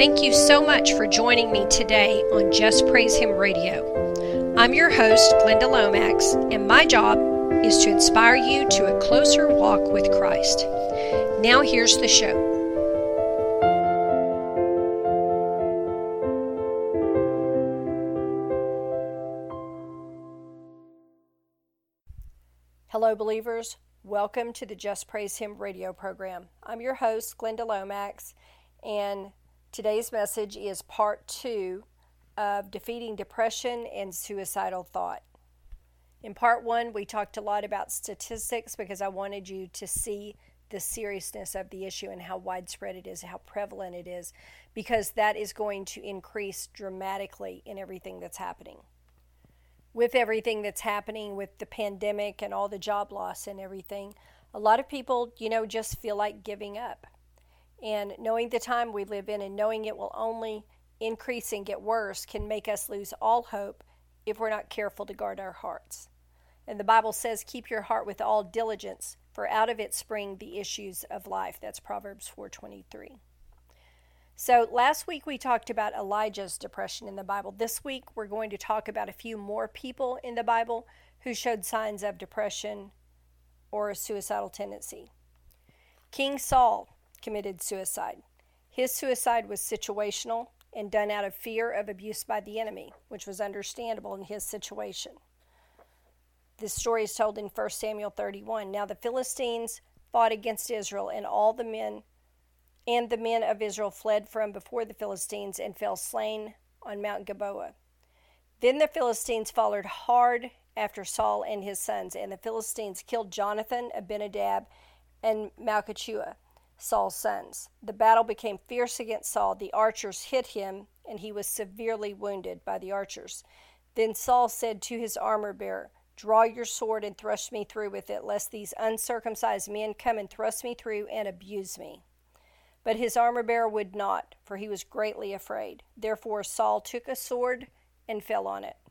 Thank you so much for joining me today on Just Praise Him Radio. I'm your host, Glenda Lomax, and my job is to inspire you to a closer walk with Christ. Now here's the show. Hello, believers. Welcome to the Just Praise Him radio program. I'm your host, Glenda Lomax, and today's message is part 2 of defeating depression and suicidal thought. In part 1, we talked a lot about statistics because I wanted you to see the seriousness of the issue and how widespread it is, how prevalent it is, because that is going to increase dramatically in everything that's happening. With everything that's happening with the pandemic and all the job loss and everything, a lot of people, just feel like giving up. And knowing the time we live in and knowing it will only increase and get worse can make us lose all hope if we're not careful to guard our hearts. And the Bible says, keep your heart with all diligence, for out of it spring the issues of life. That's Proverbs 4:23. So last week we talked about Elijah's depression in the Bible. This week we're going to talk about a few more people in the Bible who showed signs of depression or a suicidal tendency. King Saul committed suicide. His suicide was situational and done out of fear of abuse by the enemy, which was understandable in his situation. This story is told in 1 Samuel 31. Now the Philistines fought against Israel, and the men of Israel fled from before the Philistines and fell slain on Mount Gilboa. Then the Philistines followed hard after Saul and his sons, and the Philistines killed Jonathan, Abinadab, and Malchishua, Saul's sons. The battle became fierce against Saul. The archers hit him, and he was severely wounded by the archers. Then Saul said to his armor-bearer, "Draw your sword and thrust me through with it, lest these uncircumcised men come and thrust me through and abuse me." But his armor-bearer would not, for he was greatly afraid. Therefore Saul took a sword and fell on it.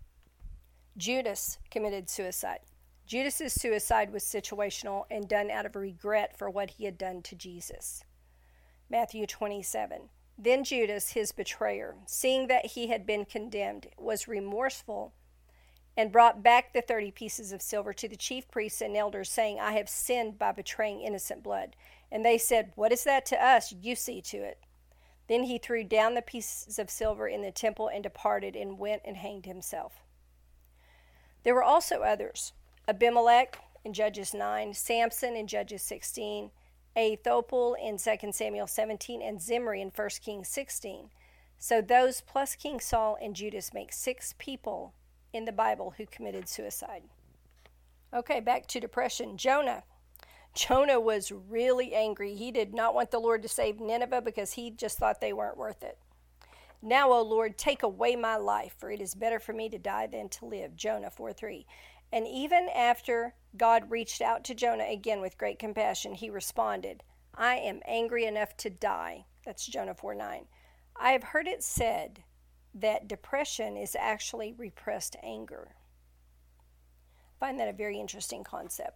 Judas committed suicide. Judas's suicide was situational and done out of regret for what he had done to Jesus. Matthew 27. Then Judas, his betrayer, seeing that he had been condemned, was remorseful and brought back the 30 pieces of silver to the chief priests and elders, saying, "I have sinned by betraying innocent blood." And they said, "What is that to us? You see to it." Then he threw down the pieces of silver in the temple and departed and went and hanged himself. There were also others: Abimelech in Judges 9, Samson in Judges 16, Ahithophel in 2 Samuel 17, and Zimri in 1 Kings 16. So those plus King Saul and Judas make 6 people in the Bible who committed suicide. Okay, back to depression. Jonah was really angry. He did not want the Lord to save Nineveh because he just thought they weren't worth it. "Now, O Lord, take away my life, for it is better for me to die than to live." Jonah 4:3. And even after God reached out to Jonah again with great compassion, he responded, "I am angry enough to die." That's Jonah 4:9. I have heard it said that depression is actually repressed anger. I find that a very interesting concept.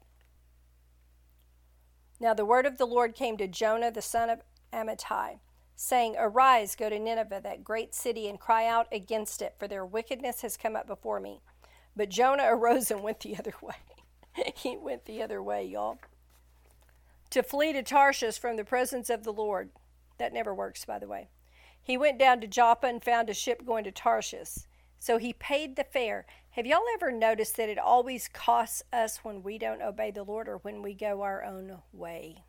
Now the word of the Lord came to Jonah, the son of Amittai, saying, "Arise, go to Nineveh, that great city, and cry out against it, for their wickedness has come up before me." But Jonah arose and went the other way. He went the other way, y'all. To flee to Tarshish from the presence of the Lord. That never works, by the way. He went down to Joppa and found a ship going to Tarshish. So he paid the fare. Have y'all ever noticed that it always costs us when we don't obey the Lord or when we go our own way?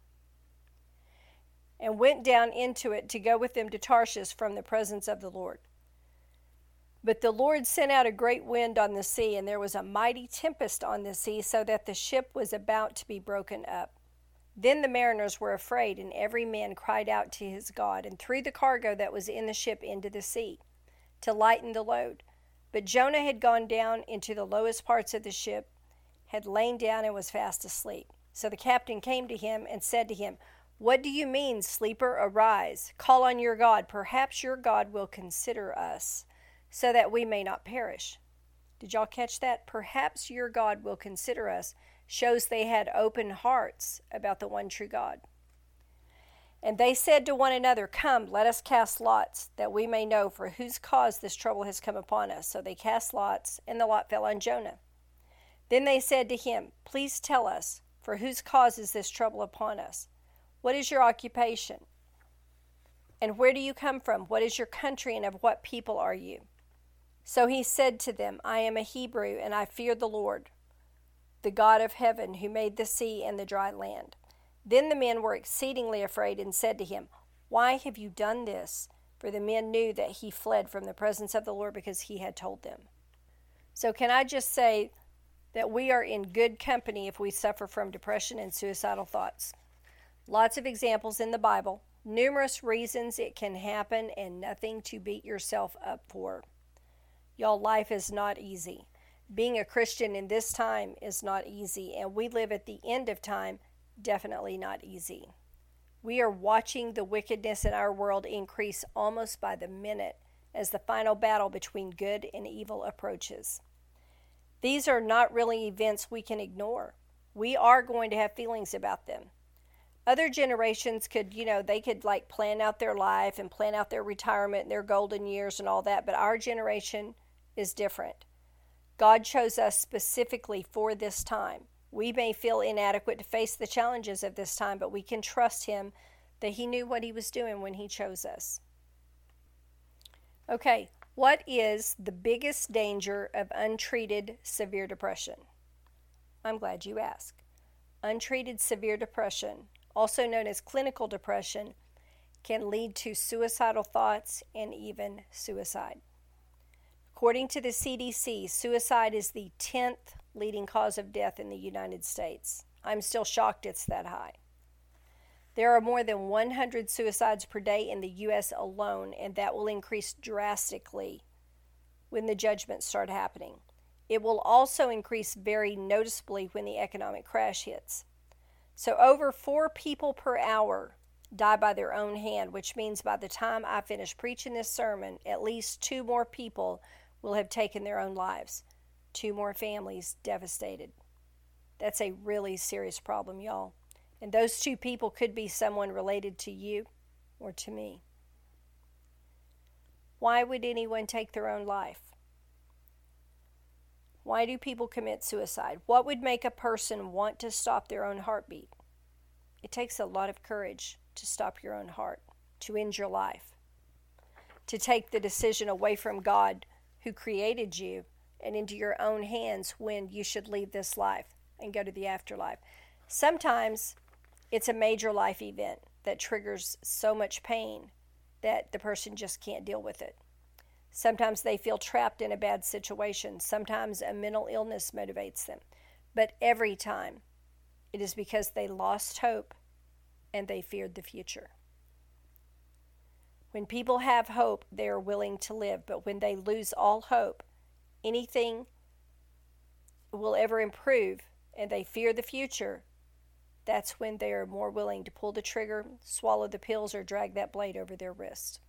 And went down into it to go with them to Tarshish from the presence of the Lord. But the Lord sent out a great wind on the sea, and there was a mighty tempest on the sea, so that the ship was about to be broken up. Then the mariners were afraid, and every man cried out to his God, and threw the cargo that was in the ship into the sea, to lighten the load. But Jonah had gone down into the lowest parts of the ship, had lain down, and was fast asleep. So the captain came to him and said to him, "What do you mean, sleeper? Arise, call on your God. Perhaps your God will consider us, so that we may not perish." Did y'all catch that? Perhaps your God will consider us. Shows they had open hearts about the one true God. And they said to one another, Come, let us cast lots, that we may know for whose cause this trouble has come upon us. So they cast lots, and the lot fell on Jonah. Then they said to him, Please tell us, for whose cause is this trouble upon us? What is your occupation? And where do you come from? What is your country, and of what people are you? So he said to them, I am a Hebrew, and I fear the Lord, the God of heaven, who made the sea and the dry land. Then the men were exceedingly afraid and said to him, Why have you done this? For the men knew that he fled from the presence of the Lord because he had told them. So can I just say that we are in good company if we suffer from depression and suicidal thoughts? Lots of examples in the Bible, numerous reasons it can happen, and nothing to beat yourself up for. Y'all, life is not easy. Being a Christian in this time is not easy, and we live at the end of time. Definitely not easy. We are watching the wickedness in our world increase almost by the minute as the final battle between good and evil approaches. These are not really events we can ignore. We are going to have feelings about them. Other generations could, they could plan out their life and plan out their retirement and their golden years and all that, but our generation is different. God chose us specifically for this time. We may feel inadequate to face the challenges of this time, but we can trust Him that He knew what He was doing when He chose us. Okay, what is the biggest danger of untreated severe depression? I'm glad you asked. Untreated severe depression, also known as clinical depression, can lead to suicidal thoughts and even suicide. According to the CDC, suicide is the 10th leading cause of death in the United States. I'm still shocked it's that high. There are more than 100 suicides per day in the U.S. alone, and that will increase drastically when the judgments start happening. It will also increase very noticeably when the economic crash hits. So over 4 people per hour die by their own hand, which means by the time I finish preaching this sermon, at least 2 more people will have taken their own lives. 2 more families devastated. That's a really serious problem, y'all. And those 2 people could be someone related to you or to me. Why would anyone take their own life? Why do people commit suicide? What would make a person want to stop their own heartbeat? It takes a lot of courage to stop your own heart, to end your life, to take the decision away from God who created you and into your own hands when you should leave this life and go to the afterlife. Sometimes it's a major life event that triggers so much pain that the person just can't deal with it. Sometimes they feel trapped in a bad situation. Sometimes a mental illness motivates them. But every time, it is because they lost hope and they feared the future. When people have hope, they are willing to live. But when they lose all hope, anything will ever improve, and they fear the future, that's when they are more willing to pull the trigger, swallow the pills, or drag that blade over their wrist.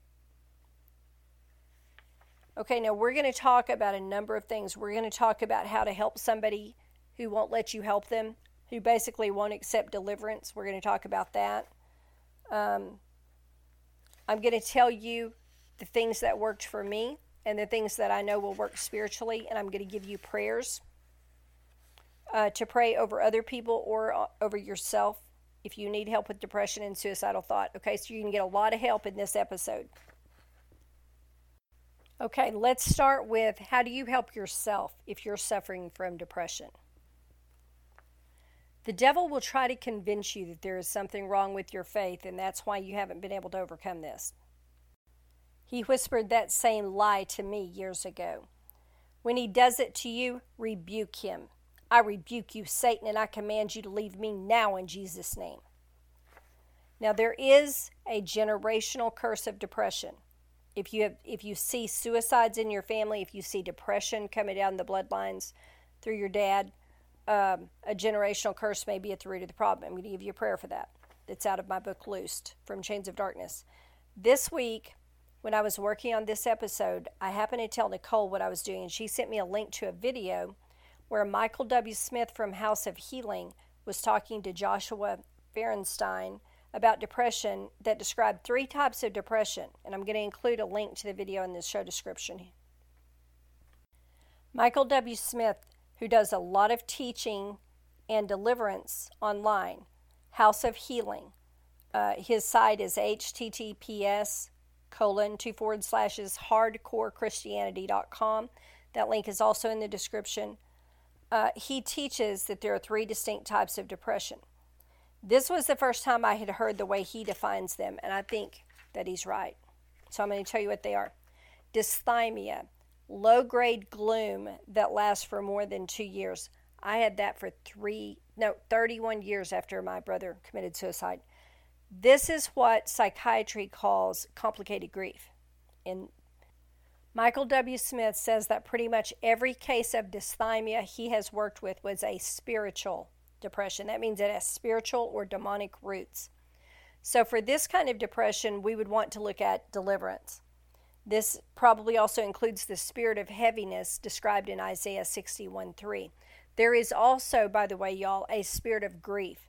Okay, now we're going to talk about a number of things. We're going to talk about how to help somebody who won't let you help them, who basically won't accept deliverance. We're going to talk about that. I'm going to tell you the things that worked for me and the things that I know will work spiritually, and I'm going to give you prayers to pray over other people or over yourself if you need help with depression and suicidal thought. Okay, so you can get a lot of help in this episode. Okay, let's start with how do you help yourself if you're suffering from depression? The devil will try to convince you that there is something wrong with your faith, and that's why you haven't been able to overcome this. He whispered that same lie to me years ago. When he does it to you, rebuke him. I rebuke you, Satan, and I command you to leave me now in Jesus' name. Now, there is a generational curse of depression. If you see suicides in your family, if you see depression coming down the bloodlines through your dad, a generational curse may be at the root of the problem. I'm going to give you a prayer for that. It's out of my book, Loosed, From Chains of Darkness. This week, when I was working on this episode, I happened to tell Nicole what I was doing, and she sent me a link to a video where Michael W. Smith from House of Healing was talking to Joshua Fahrenstein about depression that described 3 types of depression, and I'm going to include a link to the video in the show description. Michael W. Smith, who does a lot of teaching and deliverance online, House of Healing. His site is https://hardcorechristianity.com. That link is also in the description. He teaches that there are 3 distinct types of depression. This was the first time I had heard the way he defines them, and I think that he's right. So I'm going to tell you what they are. Dysthymia, low-grade gloom that lasts for more than 2 years. I had that for 31 years after my brother committed suicide. This is what psychiatry calls complicated grief. And Michael W. Smith says that pretty much every case of dysthymia he has worked with was a spiritual depression. That means it has spiritual or demonic roots. So for this kind of depression, we would want to look at deliverance. This probably also includes the spirit of heaviness described in Isaiah 61:3. There is also, by the way, y'all, a spirit of grief.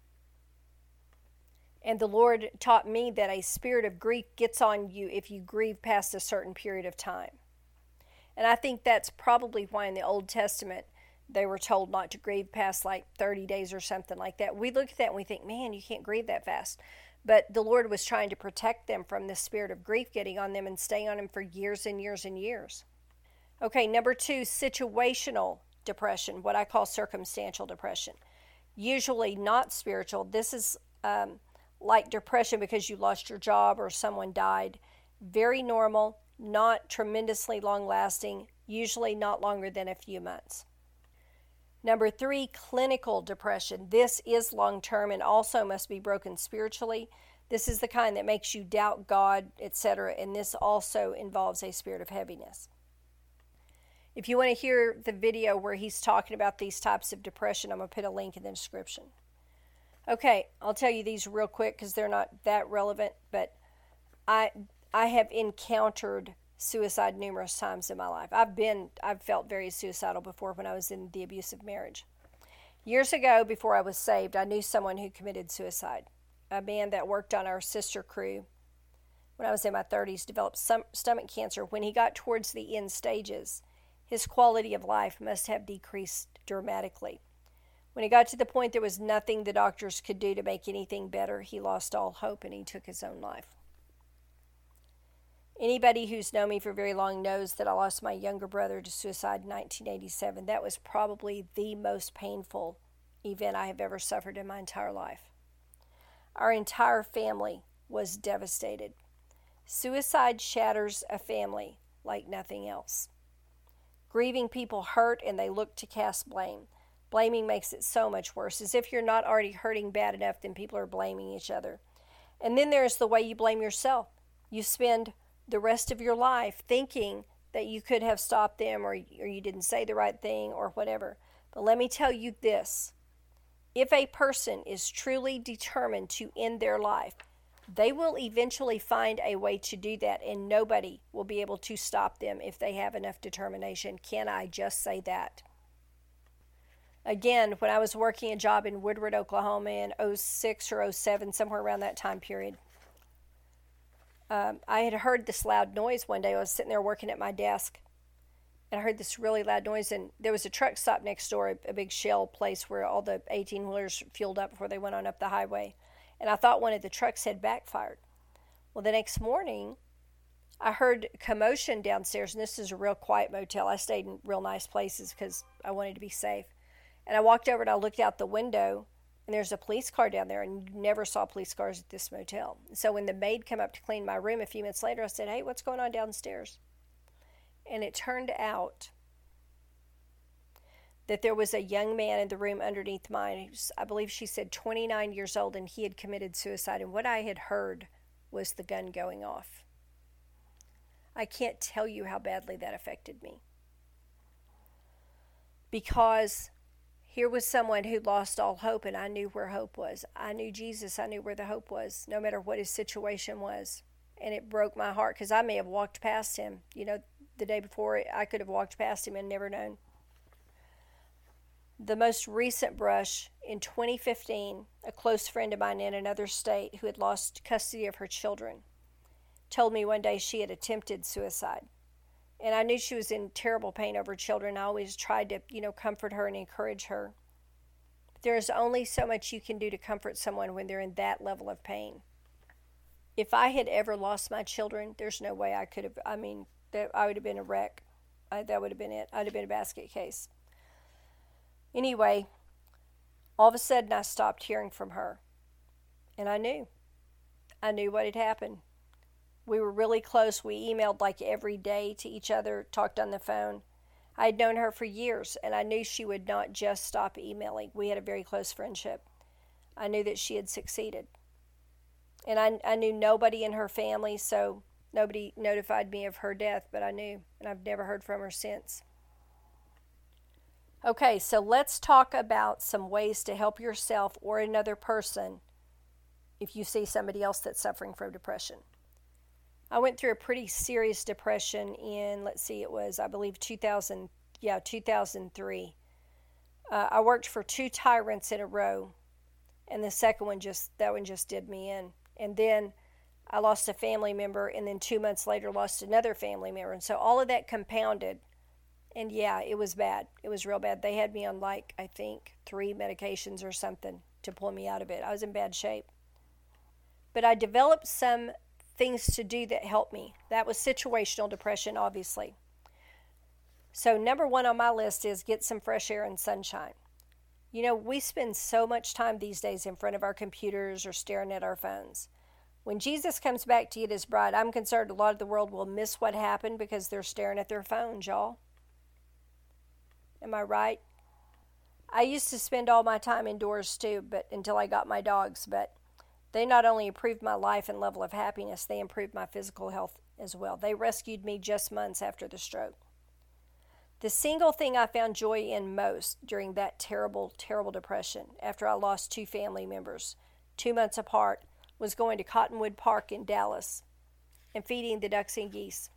And the Lord taught me that a spirit of grief gets on you if you grieve past a certain period of time. And I think that's probably why in the Old Testament they were told not to grieve past like 30 days or something like that. We look at that and we think, man, you can't grieve that fast. But the Lord was trying to protect them from the spirit of grief getting on them and staying on them for years and years and years. Okay, number 2, situational depression, what I call circumstantial depression. Usually not spiritual. This is like depression because you lost your job or someone died. Very normal, not tremendously long-lasting, usually not longer than a few months. Number 3, clinical depression. This is long-term and also must be broken spiritually. This is the kind that makes you doubt God, etc., and this also involves a spirit of heaviness. If you want to hear the video where he's talking about these types of depression, I'm going to put a link in the description. Okay, I'll tell you these real quick because they're not that relevant, but I have encountered suicide numerous times in my life. I've felt very suicidal before when I was in the abusive marriage. Years ago, before I was saved, I knew someone who committed suicide. A man that worked on our sister crew when I was in my 30s developed stomach cancer. When he got towards the end stages, his quality of life must have decreased dramatically. When he got to the point there was nothing the doctors could do to make anything better, he lost all hope and he took his own life. Anybody who's known me for very long knows that I lost my younger brother to suicide in 1987. That was probably the most painful event I have ever suffered in my entire life. Our entire family was devastated. Suicide shatters a family like nothing else. Grieving people hurt and they look to cast blame. Blaming makes it so much worse. As if you're not already hurting bad enough, then people are blaming each other. And then there's the way you blame yourself. You spend the rest of your life thinking that you could have stopped them or you didn't say the right thing or whatever. But let me tell you this. If a person is truly determined to end their life, they will eventually find a way to do that, and nobody will be able to stop them if they have enough determination. Can I just say that? Again, when I was working a job in Woodward, Oklahoma in 06 or 07, somewhere around that time period, I had heard this loud noise one day. I was sitting there working at my desk, and I heard this really loud noise, and there was a truck stop next door, a big Shell place where all the 18-wheelers fueled up before they went on up the highway. And I thought one of the trucks had backfired. Well, the next morning, I heard commotion downstairs, and this is a real quiet motel. I stayed in real nice places because I wanted to be safe. And I walked over and I looked out the window, and there's a police car down there, and you never saw police cars at this motel. So when the maid came up to clean my room a few minutes later, I said, "Hey, what's going on downstairs?" And it turned out that there was a young man in the room underneath mine. I believe she said 29 years old, and he had committed suicide. And what I had heard was the gun going off. I can't tell you how badly that affected me. Because here was someone who lost all hope, and I knew where hope was. I knew Jesus. I knew where the hope was, no matter what his situation was. And it broke my heart because I may have walked past him. You know, the day before, I could have walked past him and never known. The most recent brush in 2015, a close friend of mine in another state who had lost custody of her children told me one day she had attempted suicide. And I knew she was in terrible pain over children. I always tried to, comfort her and encourage her. There is only so much you can do to comfort someone when they're in that level of pain. If I had ever lost my children, there's no way I could have, I would have been a wreck. That would have been it. I'd have been a basket case. Anyway, all of a sudden I stopped hearing from her. And I knew what had happened. We were really close. We emailed like every day to each other, talked on the phone. I had known her for years, and I knew she would not just stop emailing. We had a very close friendship. I knew that she had succeeded. And I knew nobody in her family, so nobody notified me of her death, but I knew, and I've never heard from her since. Okay, so let's talk about some ways to help yourself or another person if you see somebody else that's suffering from depression. I went through a pretty serious depression in, it was, I believe, 2003. I worked for 2 tyrants in a row, and the second one just did me in. And then I lost a family member, and then 2 months later lost another family member. And so all of that compounded, and yeah, it was bad. It was real bad. They had me on 3 medications or something to pull me out of it. I was in bad shape. But I developed some things to do that helped me. That was situational depression, obviously. So number 1 on my list is get some fresh air and sunshine. We spend so much time these days in front of our computers or staring at our phones. When Jesus comes back to get his bride, I'm concerned a lot of the world will miss what happened because they're staring at their phones, y'all. Am I right? I used to spend all my time indoors too, but until I got my dogs, but they not only improved my life and level of happiness, they improved my physical health as well. They rescued me just months after the stroke. The single thing I found joy in most during that terrible, terrible depression, after I lost 2 family members, 2 months apart, was going to Cottonwood Park in Dallas and feeding the ducks and geese.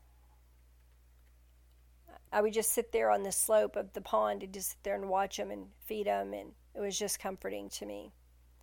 I would just sit there on the slope of the pond and just sit there and watch them and feed them, and it was just comforting to me.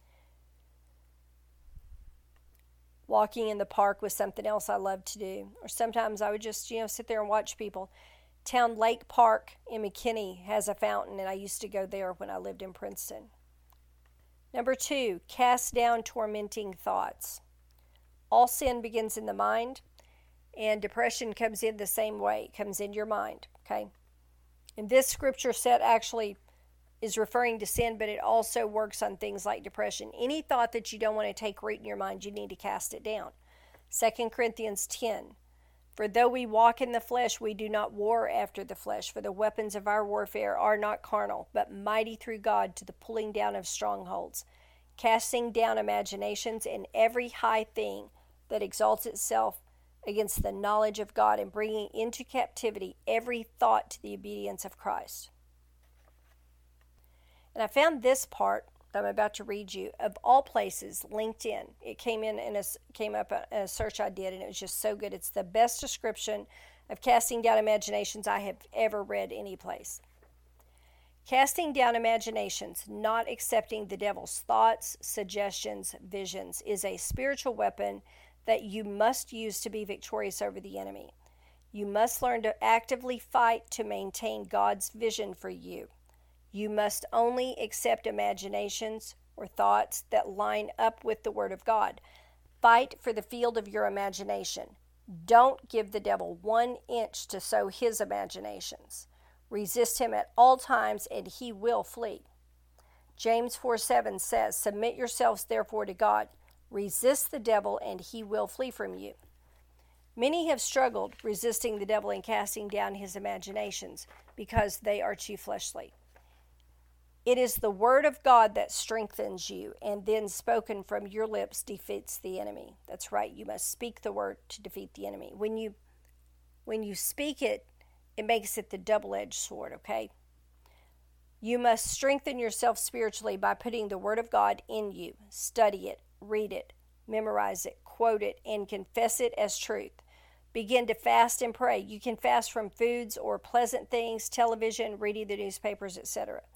Walking in the park was something else I loved to do. Or sometimes I would just, sit there and watch people. Town Lake Park in McKinney has a fountain, and I used to go there when I lived in Princeton. Number 2, cast down tormenting thoughts. All sin begins in the mind, and depression comes in the same way. It comes in your mind, okay? And this scripture set actually is referring to sin, but it also works on things like depression. Any thought that you don't want to take root in your mind, you need to cast it down. 2 Corinthians 10. For though we walk in the flesh, we do not war after the flesh. For the weapons of our warfare are not carnal, but mighty through God to the pulling down of strongholds, casting down imaginations and every high thing that exalts itself against the knowledge of God, and bringing into captivity every thought to the obedience of Christ. And I found this part that I'm about to read you, of all places, LinkedIn. It came up in a search I did, and it was just so good. It's the best description of casting down imaginations I have ever read any place. Casting down imaginations, not accepting the devil's thoughts, suggestions, visions, is a spiritual weapon that you must use to be victorious over the enemy. You must learn to actively fight to maintain God's vision for you. You must only accept imaginations or thoughts that line up with the Word of God. Fight for the field of your imagination. Don't give the devil 1 inch to sow his imaginations. Resist him at all times, and he will flee. James 4:7 says, submit yourselves therefore to God. Resist the devil, and he will flee from you. Many have struggled resisting the devil and casting down his imaginations because they are too fleshly. It is the word of God that strengthens you, and then spoken from your lips defeats the enemy. That's right. You must speak the word to defeat the enemy. When you speak it, it makes it the double-edged sword, okay? You must strengthen yourself spiritually by putting the word of God in you. Study it, read it, memorize it, quote it, and confess it as truth. Begin to fast and pray. You can fast from foods or pleasant things, television, reading the newspapers, etc.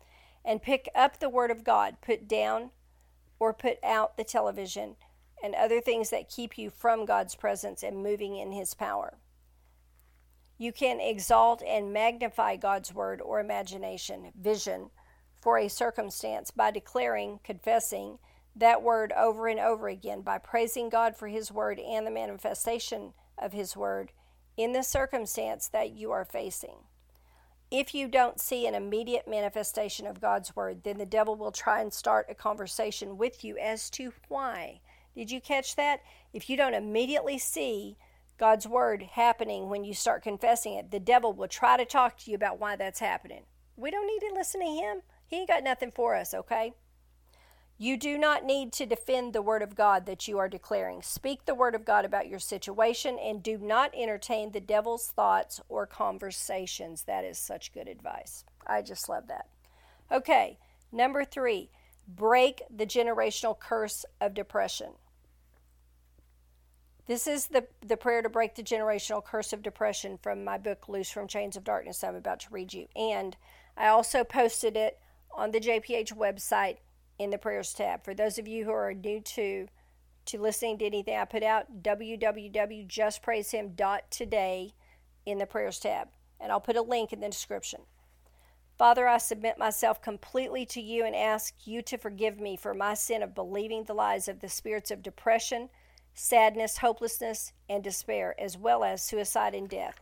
and pick up the Word of God. Put down or put out the television and other things that keep you from God's presence and moving in His power. You can exalt and magnify God's Word or imagination, vision, for a circumstance by declaring, confessing that Word over and over again, by praising God for His Word and the manifestation of His Word in the circumstance that you are facing. If you don't see an immediate manifestation of God's Word, then the devil will try and start a conversation with you as to why. Did you catch that? If you don't immediately see God's Word happening when you start confessing it, the devil will try to talk to you about why that's happening. We don't need to listen to him. He ain't got nothing for us, okay? You do not need to defend the Word of God that you are declaring. Speak the Word of God about your situation and do not entertain the devil's thoughts or conversations. That is such good advice. I just love that. Okay, number 3, break the generational curse of depression. This is the prayer to break the generational curse of depression from my book, Loose from Chains of Darkness, I'm about to read you. And I also posted it on the JPH website in the prayers tab. For those of you who are new to listening to anything I put out, www.justpraisehim.today in the prayers tab. And I'll put a link in the description. Father, I submit myself completely to you and ask you to forgive me for my sin of believing the lies of the spirits of depression, sadness, hopelessness, and despair, as well as suicide and death,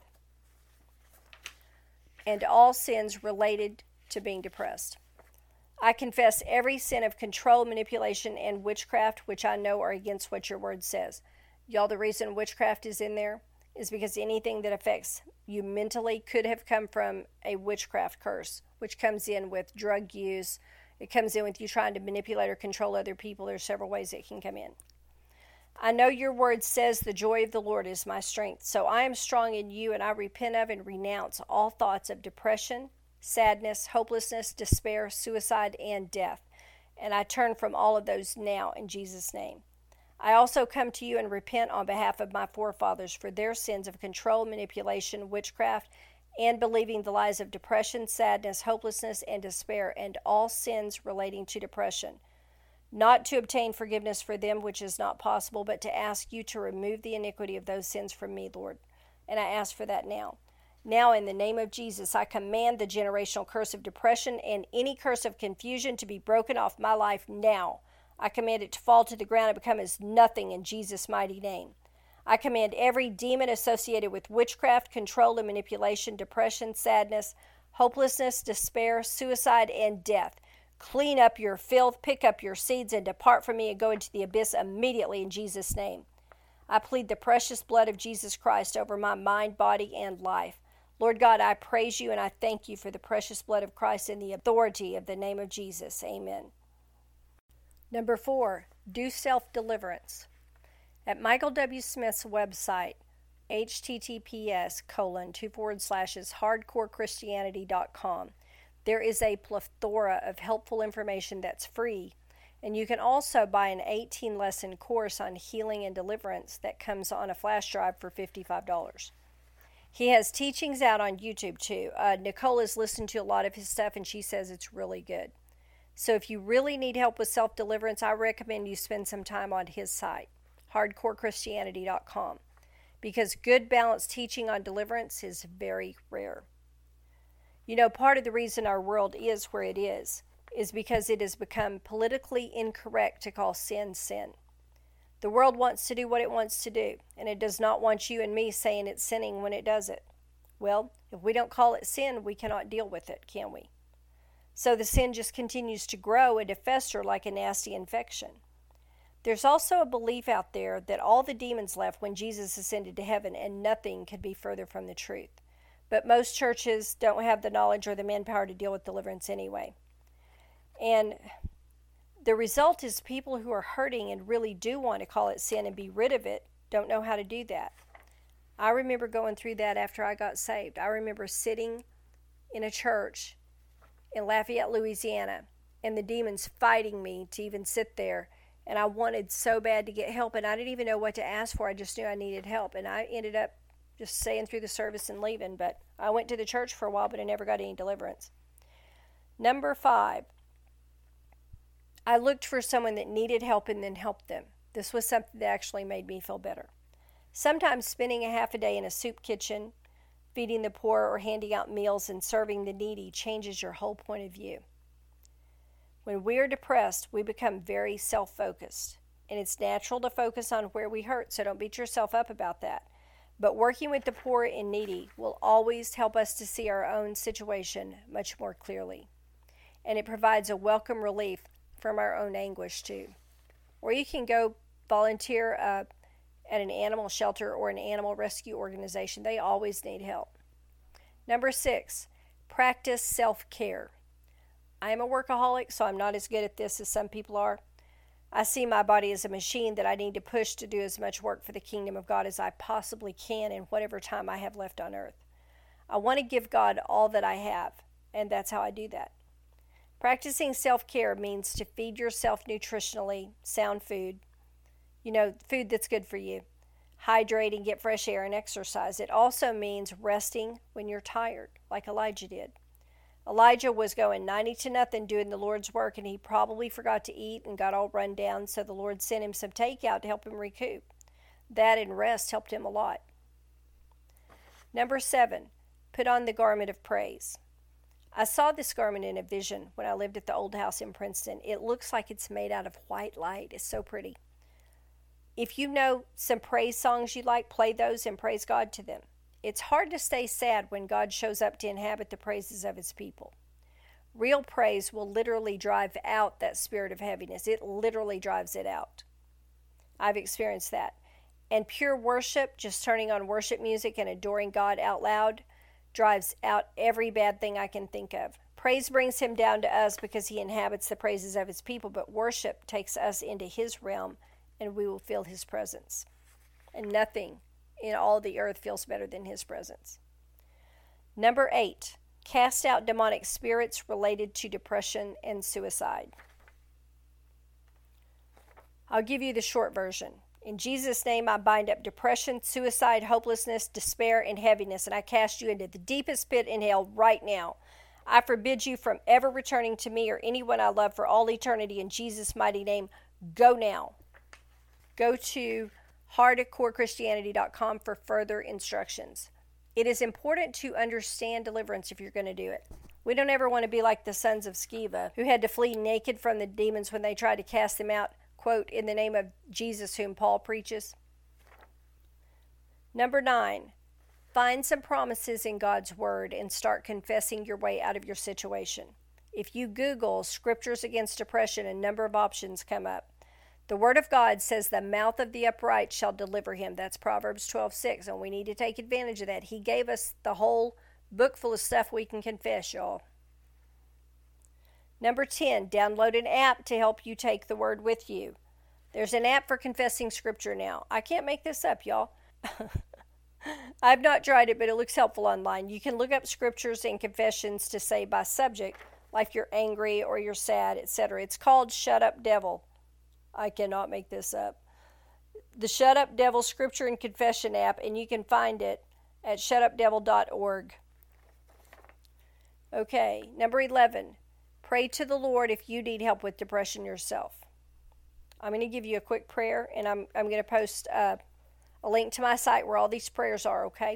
and all sins related to being depressed. I confess every sin of control, manipulation, and witchcraft, which I know are against what your word says. Y'all, the reason witchcraft is in there is because anything that affects you mentally could have come from a witchcraft curse, which comes in with drug use. It comes in with you trying to manipulate or control other people. There's several ways it can come in. I know your word says the joy of the Lord is my strength. So I am strong in you, and I repent of and renounce all thoughts of depression, sadness, hopelessness, despair, suicide, and death. And I turn from all of those now in Jesus' name. I also come to you and repent on behalf of my forefathers for their sins of control, manipulation, witchcraft, and believing the lies of depression, sadness, hopelessness, and despair, and all sins relating to depression. Not to obtain forgiveness for them, which is not possible, but to ask you to remove the iniquity of those sins from me, Lord. And I ask for that now. Now, in the name of Jesus, I command the generational curse of depression and any curse of confusion to be broken off my life now. I command it to fall to the ground and become as nothing in Jesus' mighty name. I command every demon associated with witchcraft, control, and manipulation, depression, sadness, hopelessness, despair, suicide, and death. Clean up your filth, pick up your seeds, and depart from me and go into the abyss immediately in Jesus' name. I plead the precious blood of Jesus Christ over my mind, body, and life. Lord God, I praise you and I thank you for the precious blood of Christ and the authority of the name of Jesus. Amen. Number 4, do self-deliverance. At Michael W. Smith's website, https://hardcorechristianity.com, there is a plethora of helpful information that's free, and you can also buy an 18-lesson course on healing and deliverance that comes on a flash drive for $55. He has teachings out on YouTube too. Nicole has listened to a lot of his stuff, and she says it's really good. So if you really need help with self-deliverance, I recommend you spend some time on his site, hardcorechristianity.com, because good balanced teaching on deliverance is very rare. You know, part of the reason our world is where it is because it has become politically incorrect to call sin, sin. The world wants to do what it wants to do, and it does not want you and me saying it's sinning when it does it. Well, if we don't call it sin, we cannot deal with it, can we? So the sin just continues to grow and to fester like a nasty infection. There's also a belief out there that all the demons left when Jesus ascended to heaven, and nothing could be further from the truth. But most churches don't have the knowledge or the manpower to deal with deliverance anyway. And the result is people who are hurting and really do want to call it sin and be rid of it don't know how to do that. I remember going through that after I got saved. I remember sitting in a church in Lafayette, Louisiana, and the demons fighting me to even sit there. And I wanted so bad to get help, and I didn't even know what to ask for. I just knew I needed help, and I ended up just saying through the service and leaving. But I went to the church for a while, but I never got any deliverance. Number 5, I looked for someone that needed help and then helped them. This was something that actually made me feel better. Sometimes spending a half a day in a soup kitchen, feeding the poor, or handing out meals and serving the needy changes your whole point of view. When we are depressed, we become very self-focused, and it's natural to focus on where we hurt, so don't beat yourself up about that. But working with the poor and needy will always help us to see our own situation much more clearly, and it provides a welcome relief from our own anguish too. Or you can go volunteer at an animal shelter or an animal rescue organization. They always need help. Number 6, practice self-care. I am a workaholic, so I'm not as good at this as some people are. I see my body as a machine that I need to push to do as much work for the kingdom of God as I possibly can in whatever time I have left on earth. I want to give God all that I have, and that's how I do that. Practicing self-care means to feed yourself nutritionally sound food, food that's good for you. Hydrate and get fresh air and exercise. It also means resting when you're tired, like Elijah did. Elijah was going 90-0 doing the Lord's work, and he probably forgot to eat and got all run down, so the Lord sent him some takeout to help him recoup. That and rest helped him a lot. Number 7, put on the garment of praise. I saw this garment in a vision when I lived at the old house in Princeton. It looks like it's made out of white light. It's so pretty. If you know some praise songs you like, play those and praise God to them. It's hard to stay sad when God shows up to inhabit the praises of his people. Real praise will literally drive out that spirit of heaviness. It literally drives it out. I've experienced that. And pure worship, just turning on worship music and adoring God out loud, drives out every bad thing I can think of. Praise brings him down to us because he inhabits the praises of his people, but worship takes us into his realm and we will feel his presence. And nothing in all the earth feels better than his presence. Number 8, cast out demonic spirits related to depression and suicide. I'll give you the short version. In Jesus' name, I bind up depression, suicide, hopelessness, despair, and heaviness, and I cast you into the deepest pit in hell right now. I forbid you from ever returning to me or anyone I love for all eternity in Jesus' mighty name. Go now. Go to hardcorechristtianity.com for further instructions. It is important to understand deliverance if you're going to do it. We don't ever want to be like the sons of Sceva, who had to flee naked from the demons when they tried to cast them out, quote, in the name of Jesus whom Paul preaches. Number 9, find some promises in God's word and start confessing your way out of your situation. If you Google scriptures against depression, a number of options come up. The word of God says the mouth of the upright shall deliver him. That's Proverbs 12:6, and we need to take advantage of that. He gave us the whole book full of stuff we can confess, y'all. Number 10, download an app to help you take the word with you. There's an app for confessing scripture now. I can't make this up, y'all. I've not tried it, but it looks helpful online. You can look up scriptures and confessions to say by subject, like you're angry or you're sad, etc. It's called Shut Up Devil. I cannot make this up. The Shut Up Devil Scripture and Confession app, and you can find it at shutupdevil.org. Okay, number 11. Pray to the Lord if you need help with depression yourself. I'm going to give you a quick prayer, and I'm going to post a link to my site where all these prayers are, okay?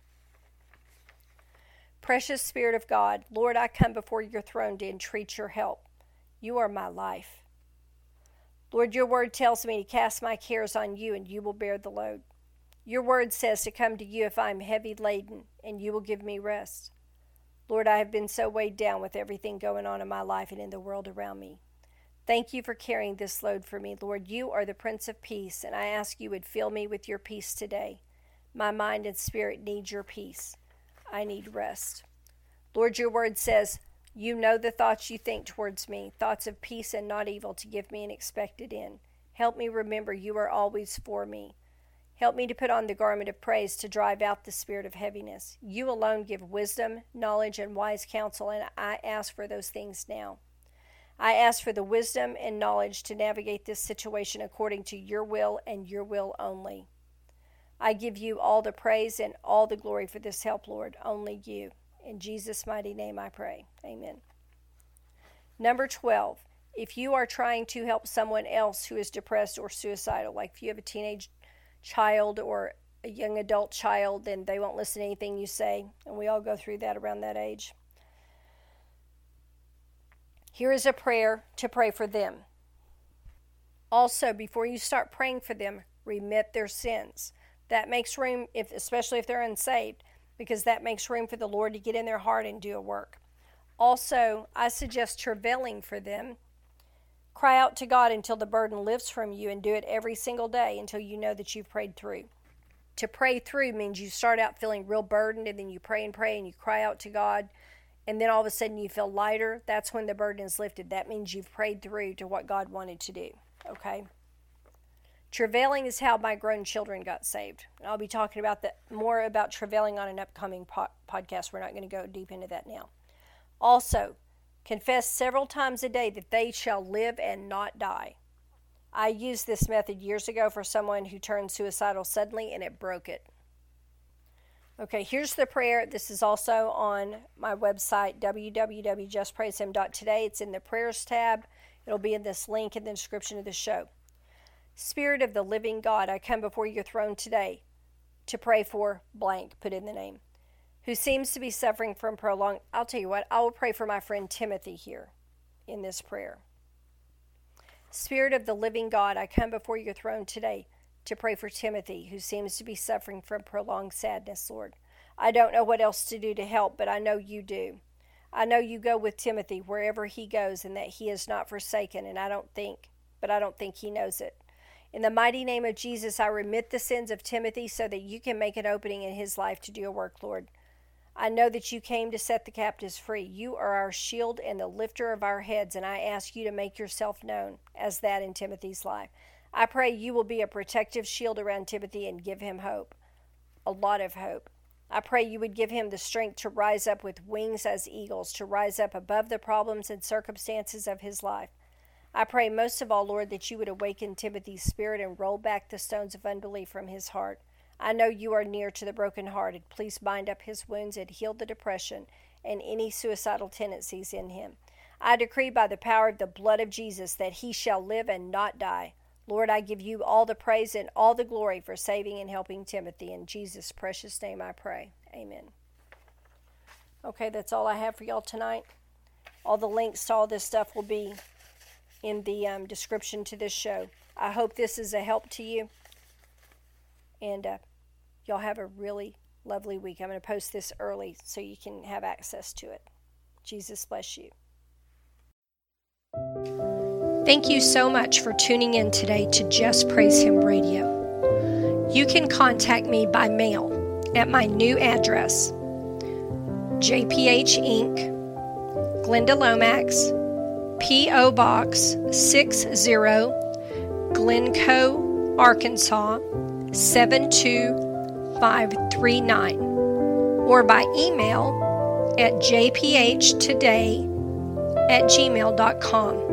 Precious Spirit of God, Lord, I come before your throne to entreat your help. You are my life. Lord, your word tells me to cast my cares on you, and you will bear the load. Your word says to come to you if I am heavy laden, and you will give me rest. Lord, I have been so weighed down with everything going on in my life and in the world around me. Thank you for carrying this load for me. Lord, you are the Prince of Peace, and I ask you would fill me with your peace today. My mind and spirit need your peace. I need rest. Lord, your word says, you know the thoughts you think towards me, thoughts of peace and not evil, to give me an expected end. Help me remember you are always for me. Help me to put on the garment of praise to drive out the spirit of heaviness. You alone give wisdom, knowledge, and wise counsel, and I ask for those things now. I ask for the wisdom and knowledge to navigate this situation according to your will and your will only. I give you all the praise and all the glory for this help, Lord, only you. In Jesus' mighty name I pray. Amen. Number 12, if you are trying to help someone else who is depressed or suicidal, like if you have a teenage child or a young adult child, then they won't listen to anything you say, and we all go through that around that age. Here is a prayer to pray for them. Also, before you start praying for them, remit their sins. That makes room, especially if they're unsaved, because that makes room for the Lord to get in their heart and do a work. Also, I suggest travailing for them. Cry out to God until the burden lifts from you, and do it every single day until you know that you've prayed through. To pray through means you start out feeling real burdened, and then you pray and you cry out to God, and then all of a sudden you feel lighter. That's when the burden is lifted. That means you've prayed through to what God wanted to do. Okay? Travailing is how my grown children got saved. And I'll be talking about that more about travailing on an upcoming podcast. We're not going to go deep into that now. Also, confess several times a day that they shall live and not die. I used this method years ago for someone who turned suicidal suddenly, and it broke it. Okay, here's the prayer. This is also on my website, www.justpraisehim.today. It's in the prayers tab. It'll be in this link in the description of the show. Spirit of the living God, I come before your throne today to pray for blank, put in the name, who seems to be suffering from prolonged. I'll tell you what, I will pray for my friend Timothy here in this prayer. Spirit of the living God, I come before your throne today to pray for Timothy, who seems to be suffering from prolonged sadness, Lord. I don't know what else to do to help, but I know you do. I know you go with Timothy wherever he goes, and that he is not forsaken, and I don't think he knows it. In the mighty name of Jesus, I remit the sins of Timothy so that you can make an opening in his life to do a work, Lord. I know that you came to set the captives free. You are our shield and the lifter of our heads, and I ask you to make yourself known as that in Timothy's life. I pray you will be a protective shield around Timothy and give him hope, a lot of hope. I pray you would give him the strength to rise up with wings as eagles, to rise up above the problems and circumstances of his life. I pray most of all, Lord, that you would awaken Timothy's spirit and roll back the stones of unbelief from his heart. I know you are near to the brokenhearted. Please bind up his wounds and heal the depression and any suicidal tendencies in him. I decree by the power of the blood of Jesus that he shall live and not die. Lord, I give you all the praise and all the glory for saving and helping Timothy. In Jesus' precious name I pray. Amen. Okay, that's all I have for y'all tonight. All the links to all this stuff will be in the description to this show. I hope this is a help to you. And y'all have a really lovely week. I'm going to post this early so you can have access to it. Jesus bless you. Thank you so much for tuning in today to Just Praise Him Radio. You can contact me by mail at my new address, JPH Inc., Glenda Lomax, P.O. Box 60, Glencoe, Arkansas 72539, or by email at jphtoday@gmail.com.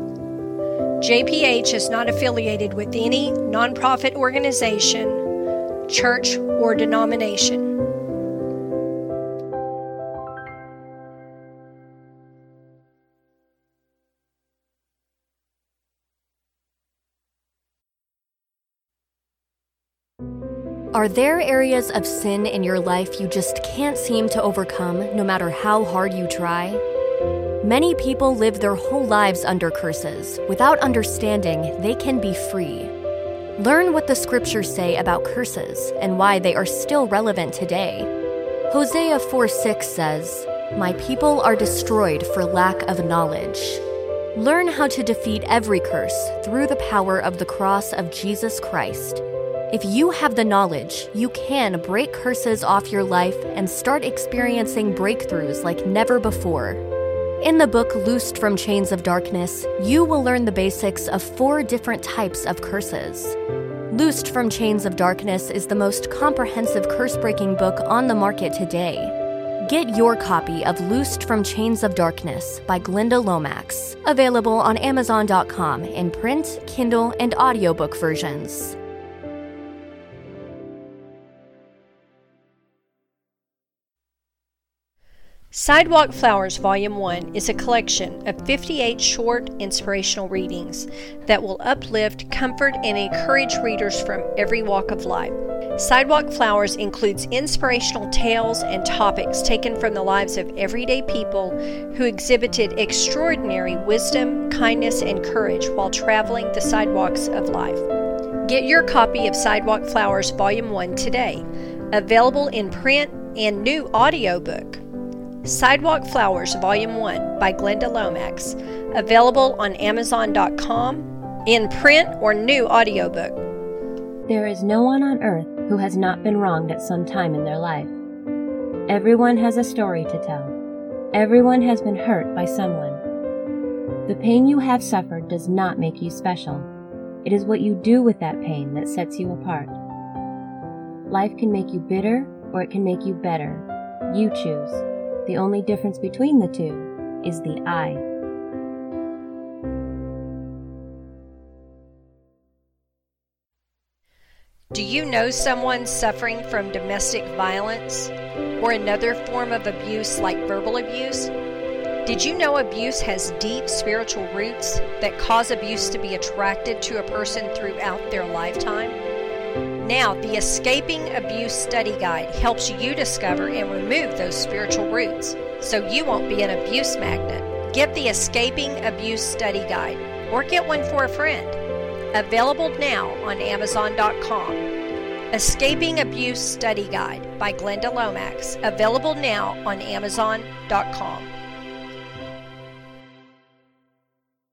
JPH is not affiliated with any nonprofit organization, church, or denomination. Are there areas of sin in your life you just can't seem to overcome, no matter how hard you try? Many people live their whole lives under curses. Without understanding, they can be free. Learn what the scriptures say about curses and why they are still relevant today. Hosea 4:6 says, "My people are destroyed for lack of knowledge." Learn how to defeat every curse through the power of the cross of Jesus Christ. If you have the knowledge, you can break curses off your life and start experiencing breakthroughs like never before. In the book Loosed from Chains of Darkness, you will learn the basics of 4 different types of curses. Loosed from Chains of Darkness is the most comprehensive curse-breaking book on the market today. Get your copy of Loosed from Chains of Darkness by Glenda Lomax, available on Amazon.com in print, Kindle, and audiobook versions. Sidewalk Flowers Volume 1 is a collection of 58 short inspirational readings that will uplift, comfort, and encourage readers from every walk of life. Sidewalk Flowers includes inspirational tales and topics taken from the lives of everyday people who exhibited extraordinary wisdom, kindness, and courage while traveling the sidewalks of life. Get your copy of Sidewalk Flowers Volume 1 today, available in print and new audiobook. Sidewalk Flowers Volume 1 by Glenda Lomax, available on Amazon.com, in print or new audiobook. There is no one on earth who has not been wronged at some time in their life. Everyone has a story to tell. Everyone has been hurt by someone. The pain you have suffered does not make you special. It is what you do with that pain that sets you apart. Life can make you bitter or it can make you better. You choose. The only difference between the two is the I. Do you know someone suffering from domestic violence or another form of abuse like verbal abuse? Did you know abuse has deep spiritual roots that cause abuse to be attracted to a person throughout their lifetime? Now, the Escaping Abuse Study Guide helps you discover and remove those spiritual roots so you won't be an abuse magnet. Get the Escaping Abuse Study Guide or get one for a friend. Available now on Amazon.com. Escaping Abuse Study Guide by Glenda Lomax. Available now on Amazon.com.